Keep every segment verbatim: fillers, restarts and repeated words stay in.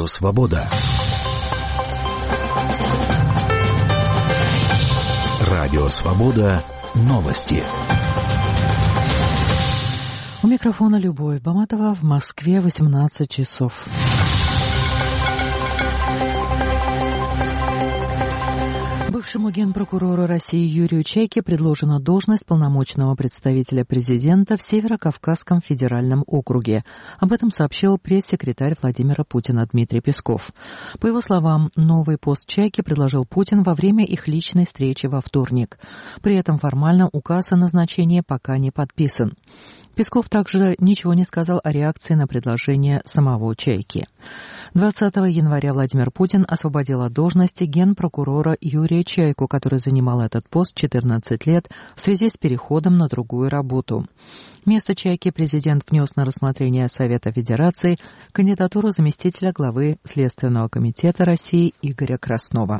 Радио Свобода. Радио Свобода. Новости. У микрофона Любовь Баматова. В Москве восемнадцать часов. Бывшему генпрокурору России Юрию Чайке предложена должность полномочного представителя президента в Северо-Кавказском федеральном округе. Об этом сообщил пресс-секретарь Владимира Путина Дмитрий Песков. По его словам, новый пост Чайке предложил Путин во время их личной встречи во вторник. При этом формально указ о назначении пока не подписан. Песков также ничего не сказал о реакции на предложение самого Чайки. двадцатого января Владимир Путин освободил от должности генпрокурора Юрия Чайку, который занимал этот пост четырнадцать лет в связи с переходом на другую работу. Вместо Чайки президент внес на рассмотрение Совета Федерации кандидатуру заместителя главы Следственного комитета России Игоря Краснова.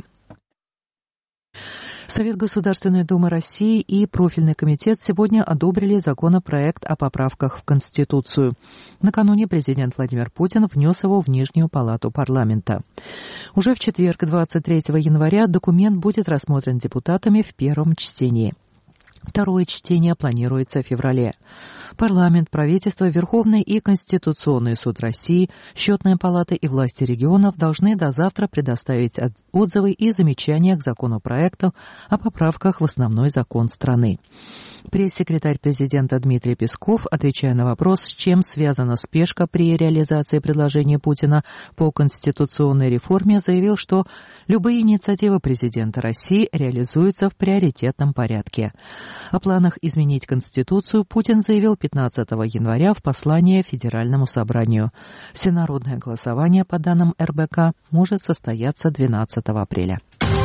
Совет Государственной Думы России и профильный комитет сегодня одобрили законопроект о поправках в Конституцию. Накануне президент Владимир Путин внес его в Нижнюю палату парламента. Уже в четверг, двадцать третьего января, документ будет рассмотрен депутатами в первом чтении. Второе чтение планируется в феврале. Парламент, правительство, Верховный и Конституционный суд России, Счетная палата и власти регионов должны до завтра предоставить отзывы и замечания к законопроекту о поправках в основной закон страны. Пресс-секретарь президента Дмитрий Песков, отвечая на вопрос, с чем связана спешка при реализации предложения Путина по конституционной реформе, заявил, что любые инициативы президента России реализуются в приоритетном порядке. О планах изменить Конституцию Путин заявил пятнадцатого января в послании Федеральному собранию. Всенародное голосование, по данным эр бэ ка, может состояться двенадцатого апреля.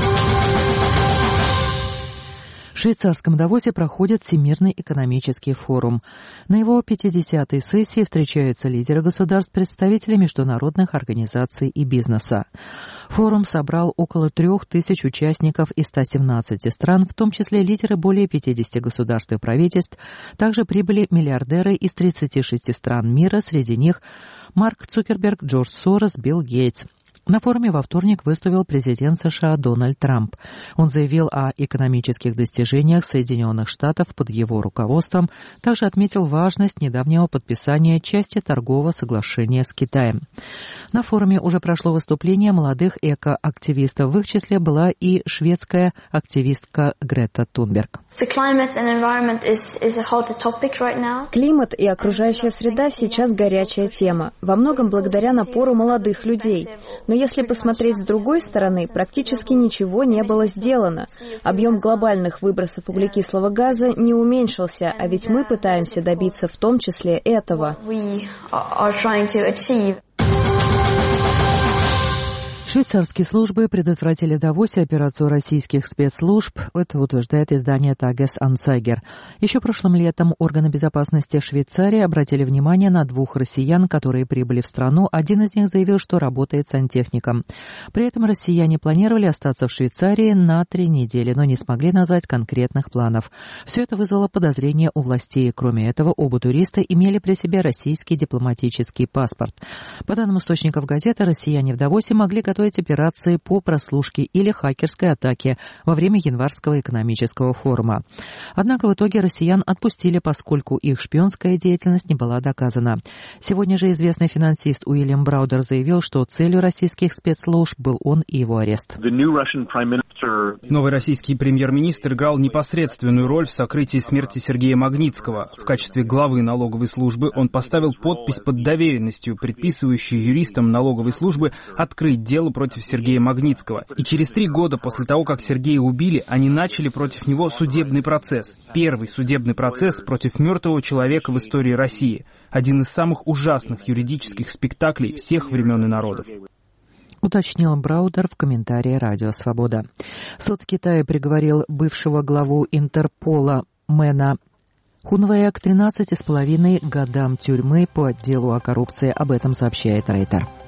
В швейцарском Давосе проходит Всемирный экономический форум. На его пятидесятой сессии встречаются лидеры государств, представители международных организаций и бизнеса. Форум собрал около трех тысяч участников из ста семнадцати стран, в том числе лидеры более пятидесяти государств и правительств. Также прибыли миллиардеры из тридцати шести стран мира, среди них Марк Цукерберг, Джордж Сорос, Билл Гейтс. На форуме во вторник выступил президент США Дональд Трамп. Он заявил о экономических достижениях Соединенных Штатов под его руководством, также отметил важность недавнего подписания части торгового соглашения с Китаем. На форуме уже прошло выступление молодых экоактивистов. В их числе была и шведская активистка Грета Тунберг. Климат и окружающая среда сейчас горячая тема, во многом благодаря напору молодых людей. Но если посмотреть с другой стороны, практически ничего не было сделано. Объем глобальных выбросов углекислого газа не уменьшился, а ведь мы пытаемся добиться в том числе этого. Швейцарские службы предотвратили в Давосе операцию российских спецслужб, это утверждает издание Tages Anzeiger. Еще прошлым летом органы безопасности Швейцарии обратили внимание на двух россиян, которые прибыли в страну. Один из них заявил, что работает сантехником. При этом россияне планировали остаться в Швейцарии на три недели, но не смогли назвать конкретных планов. Все это вызвало подозрения у властей. Кроме этого, оба туриста имели при себе российский дипломатический паспорт. По данным источников газеты, россияне в Давосе могли готовить операции по прослушке или хакерской атаке во время январского экономического форума. Однако в итоге россиян отпустили, поскольку их шпионская деятельность не была доказана. Сегодня же известный финансист Уильям Браудер заявил, что целью российских спецслужб был он и его арест. Новый российский премьер-министр играл непосредственную роль в сокрытии смерти Сергея Магнитского. В качестве главы налоговой службы он поставил подпись под доверенностью, предписывающую юристам налоговой службы открыть дело против Сергея Магнитского. И через три года после того, как Сергея убили, они начали против него судебный процесс. Первый судебный процесс против мертвого человека в истории России. Один из самых ужасных юридических спектаклей всех времен и народов. Уточнил Браудер в комментарии «Радио Свобода». Суд в Китае приговорил бывшего главу Интерпола Мэна Хунвэя к тринадцати с половиной годам тюрьмы по делу о коррупции. Об этом сообщает Рейтер.